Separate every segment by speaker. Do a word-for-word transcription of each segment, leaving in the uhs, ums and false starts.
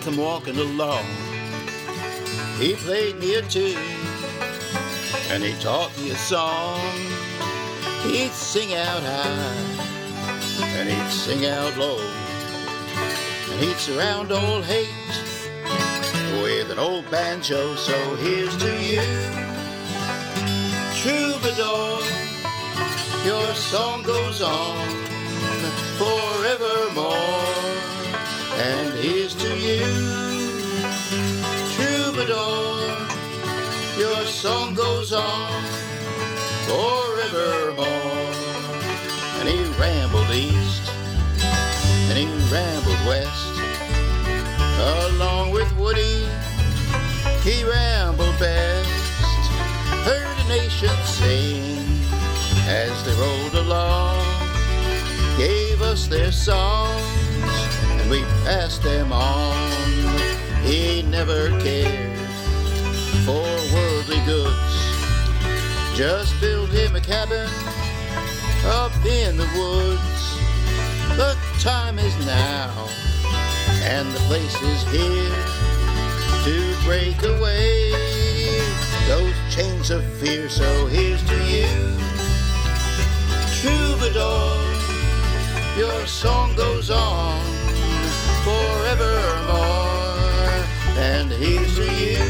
Speaker 1: come walking along. He played me a tune, and he taught me a song. He'd sing out high, and he'd sing out low, and he'd surround old hate with an old banjo. So here's to you, troubadour, your song goes on forevermore. And here's to you, troubadour, your song goes on forevermore. And he rambled east, and he rambled west, along with Woody, he rambled best. Heard a nation sing as they rolled along, gave us their songs, and we passed them on. He never cared for worldly goods, just built him a cabin up in the woods. The time is now, and the place is here to break away those chains of fear. So here's to you, troubadour, your song goes on forevermore. And here's to you,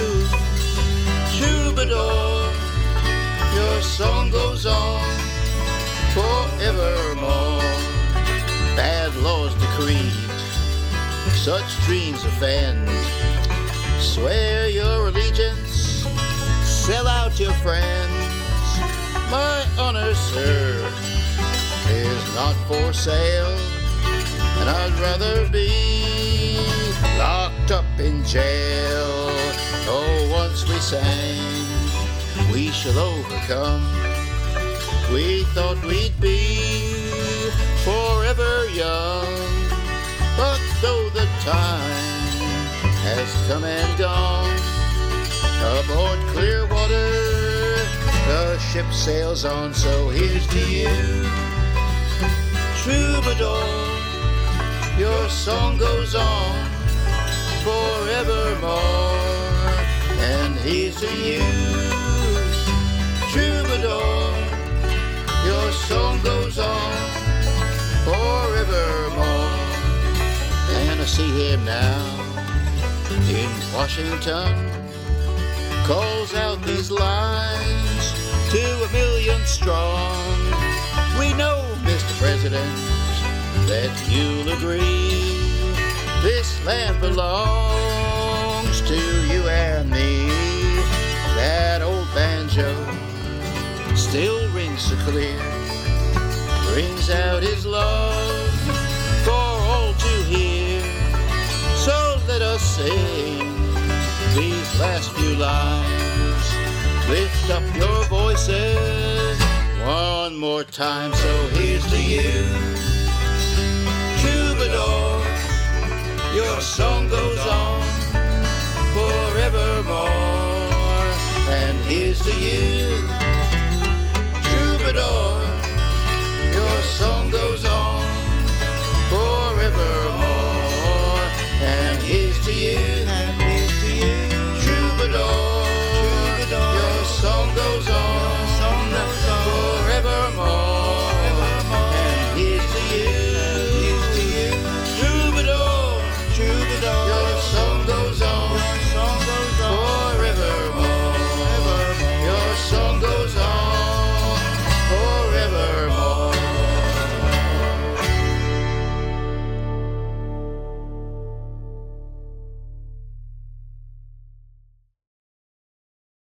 Speaker 1: troubadour, your song goes on forevermore. Bad laws decreed, such dreams offend. Swear your allegiance, sell out your friends. My honor, sir, is not for sale, and I'd rather be locked up in jail. Oh, once we sang, we shall overcome. We thought we'd be forever young, but though the time has come and gone, aboard Clearwater the ship sails on. So here's to you, troubadour, your song goes on forevermore. And here's to you, troubadour, your song goes on forevermore. And I see him now in Washington, calls out these lines to a million strong. We know, Mister President, that you'll agree this land belongs to you and me. That old banjo still rings so clear, brings out his love for all to hear. So let us sing these last few lines, lift up your voices one more time. So here's to you, troubadour, your song goes on forevermore. And here's to you, troubadour, your song